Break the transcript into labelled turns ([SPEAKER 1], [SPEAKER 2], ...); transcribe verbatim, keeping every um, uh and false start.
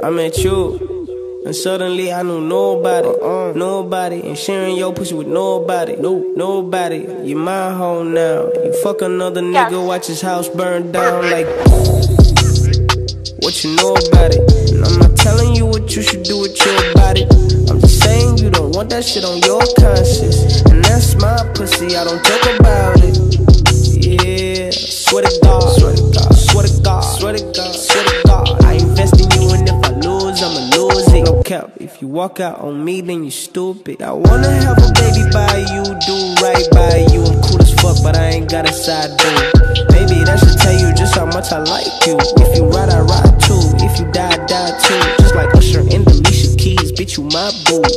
[SPEAKER 1] I met you, and suddenly I knew nobody, uh, nobody, and sharing your pussy with nobody, no, nobody. You my home now. You fuck another nigga, watch his house burn down. Like, what you know about it? And I'm not telling you what you should do with your body. I'm just saying you don't want that shit on your conscience, and that's my pussy. I don't talk about it. Yeah, swear to God, swear to God, swear to God, swear to God, swear to God. I invest in you, and if I lose, I'ma lose it. No cap, if you walk out on me, then you stupid. I wanna have a baby by you, do right by you. I'm cool as fuck, but I ain't got a side dude. Baby, that should tell you just how much I like you. If you ride, I ride too. If you die, I die too. Just like Usher and Alicia Keys, bitch, you my boo.